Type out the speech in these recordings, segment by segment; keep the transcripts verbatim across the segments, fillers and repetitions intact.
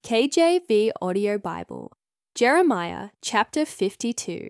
K J V Audio Bible, Jeremiah chapter fifty-two.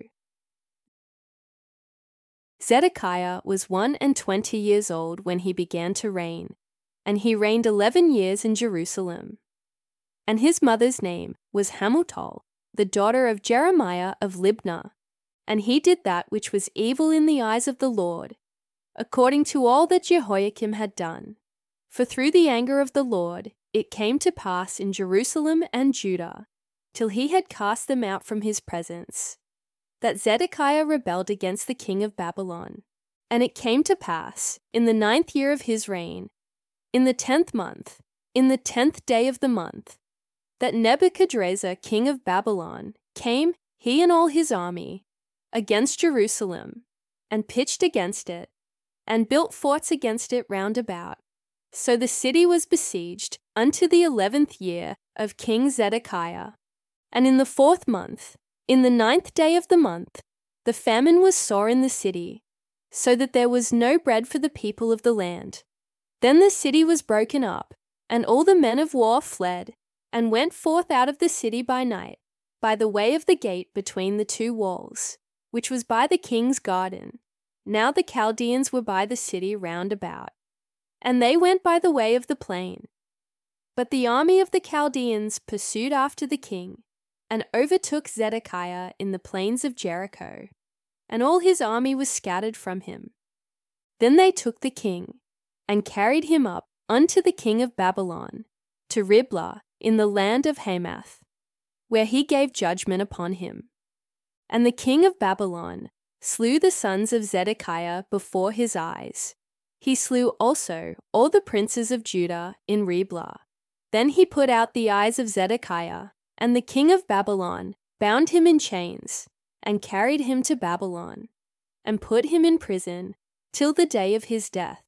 Zedekiah was one and twenty years old when he began to reign, and he reigned eleven years in Jerusalem. And his mother's name was Hamutal, the daughter of Jeremiah of Libnah. And he did that which was evil in the eyes of the Lord, according to all that Jehoiakim had done. For through the anger of the Lord it came to pass in Jerusalem and Judah, till he had cast them out from his presence, that Zedekiah rebelled against the king of Babylon. And it came to pass, in the ninth year of his reign, in the tenth month, in the tenth day of the month, that Nebuchadrezzar king of Babylon came, he and all his army, against Jerusalem, and pitched against it, and built forts against it round about. So the city was besieged unto the eleventh year of King Zedekiah. And in the fourth month, in the ninth day of the month, the famine was sore in the city, so that there was no bread for the people of the land. Then the city was broken up, and all the men of war fled, and went forth out of the city by night, by the way of the gate between the two walls, which was by the king's garden. Now the Chaldeans were by the city round about, and they went by the way of the plain. But the army of the Chaldeans pursued after the king, and overtook Zedekiah in the plains of Jericho, and all his army was scattered from him. Then they took the king, and carried him up unto the king of Babylon, to Riblah in the land of Hamath, where he gave judgment upon him. And the king of Babylon slew the sons of Zedekiah before his eyes. He slew also all the princes of Judah in Riblah. Then he put out the eyes of Zedekiah, and the king of Babylon bound him in chains, and carried him to Babylon, and put him in prison till the day of his death.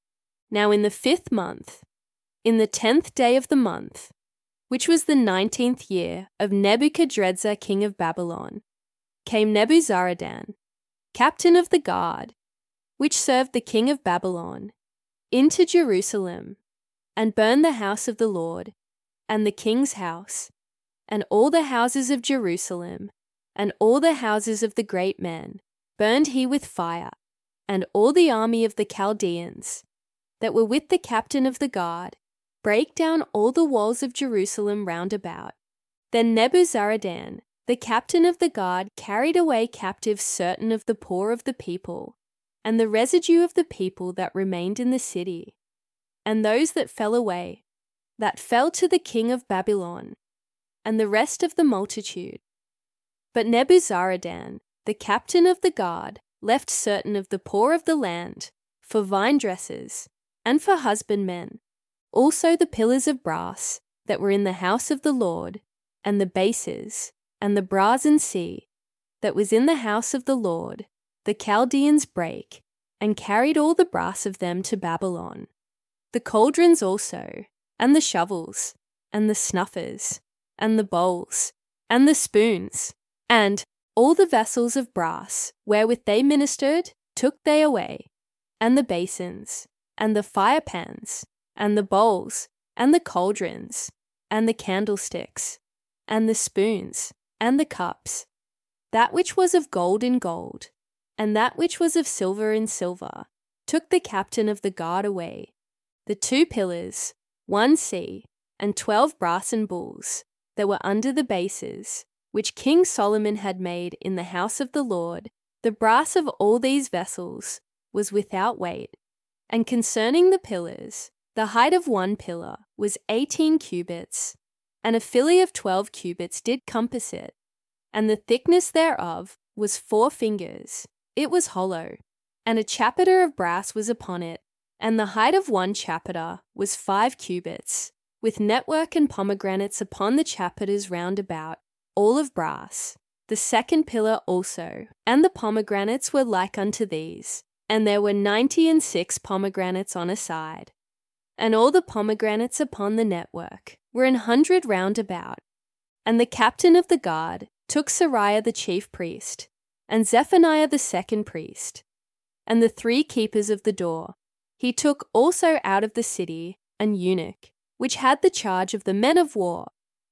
Now in the fifth month, in the tenth day of the month, which was the nineteenth year of Nebuchadrezzar king of Babylon, came Nebuzaradan, captain of the guard, which served the king of Babylon, into Jerusalem, and burned the house of the Lord, and the king's house, and all the houses of Jerusalem, and all the houses of the great men, burned he with fire, and all the army of the Chaldeans, that were with the captain of the guard, brake down all the walls of Jerusalem round about. Then Nebuzaradan, the captain of the guard, carried away captive certain of the poor of the people, and the residue of the people that remained in the city, and those that fell away, that fell to the king of Babylon, and the rest of the multitude. But Nebuzaradan, the captain of the guard, left certain of the poor of the land, for vine dressers, and for husbandmen, also the pillars of brass that were in the house of the Lord, and the bases, and the brazen sea that was in the house of the Lord, the Chaldeans brake, and carried all the brass of them to Babylon. The cauldrons also, and the shovels, and the snuffers, and the bowls, and the spoons, and all the vessels of brass wherewith they ministered took they away, and the basins, and the firepans, and the bowls, and the cauldrons, and the candlesticks, and the spoons, and the cups, that which was of gold in gold, and that which was of silver in silver, took the captain of the guard away. The two pillars, one sea, and twelve brassen bulls, that were under the bases, which King Solomon had made in the house of the Lord, the brass of all these vessels was without weight. And concerning the pillars, the height of one pillar was eighteen cubits, and a filly of twelve cubits did compass it, and the thickness thereof was four fingers. It was hollow, and a chapiter of brass was upon it, and the height of one chapiter was five cubits, with network and pomegranates upon the chapiters round about, all of brass. The second pillar also, and the pomegranates were like unto these, and there were ninety and six pomegranates on a side. And all the pomegranates upon the network were an hundred round about. And the captain of the guard took Sariah the chief priest, and Zephaniah the second priest, and the three keepers of the door. He took also out of the city an eunuch, which had the charge of the men of war,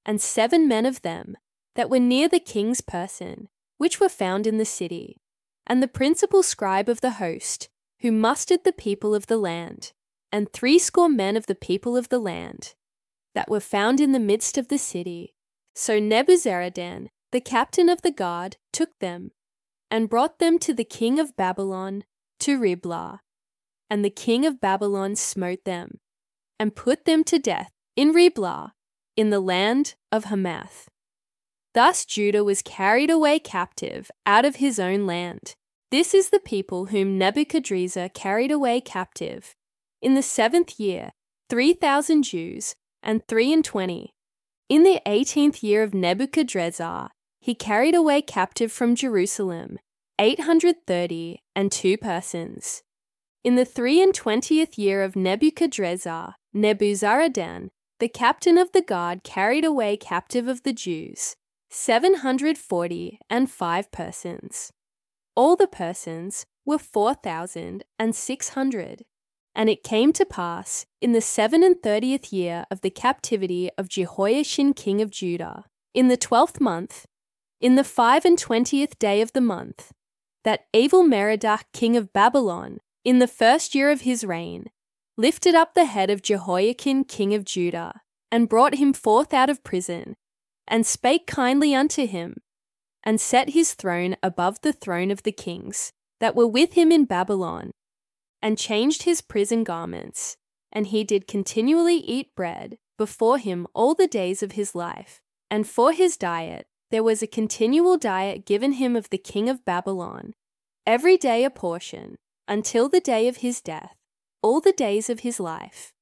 and seven men of them that were near the king's person, which were found in the city, and the principal scribe of the host, who mustered the people of the land, and threescore men of the people of the land, that were found in the midst of the city. So Nebuzaradan, the captain of the guard, took them, and brought them to the king of Babylon, to Riblah. And the king of Babylon smote them, and put them to death in Riblah, in the land of Hamath. Thus Judah was carried away captive out of his own land. This is the people whom Nebuchadrezzar carried away captive. In the seventh year, three thousand Jews, and three and twenty. In the eighteenth year of Nebuchadrezzar, he carried away captive from Jerusalem eight hundred thirty and two persons. In the three and twentieth year of Nebuchadrezzar, Nebuzaradan, the captain of the guard, carried away captive of the Jews seven hundred forty and five persons. All the persons were four thousand and six hundred. And it came to pass in the seven and thirtieth year of the captivity of Jehoiachin king of Judah, in the twelfth month, in the five and twentieth day of the month, that Evil-Merodach king of Babylon, in the first year of his reign, lifted up the head of Jehoiachin king of Judah, and brought him forth out of prison, and spake kindly unto him, and set his throne above the throne of the kings that were with him in Babylon, and changed his prison garments, and he did continually eat bread before him all the days of his life. And for his diet there was a continual diet given him of the king of Babylon, every day a portion, until the day of his death, all the days of his life.